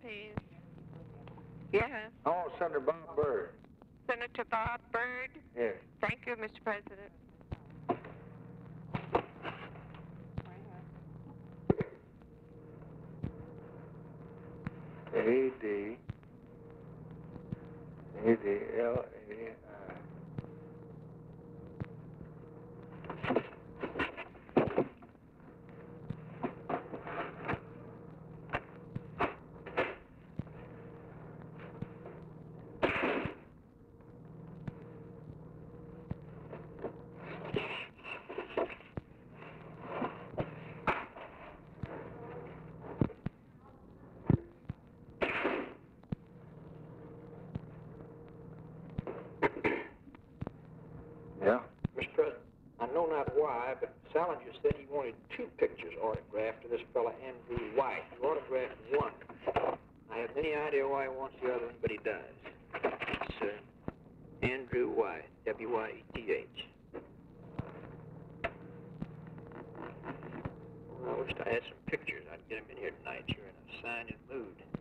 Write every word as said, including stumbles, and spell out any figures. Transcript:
please. Yes. Oh, Senator Bob Byrd. Senator Bob Byrd. Yes. Thank you, Mister President. A D A D L A I. Yeah. Mister President, I know not why, but Salinger said he wanted two pictures autographed to this fella Andrew White. He autographed one. I have any idea why he wants the other one, but he does. It's uh, Andrew White, W Y E T H. Well, I wish I had some pictures. I'd get him in here tonight. You're in a signing mood.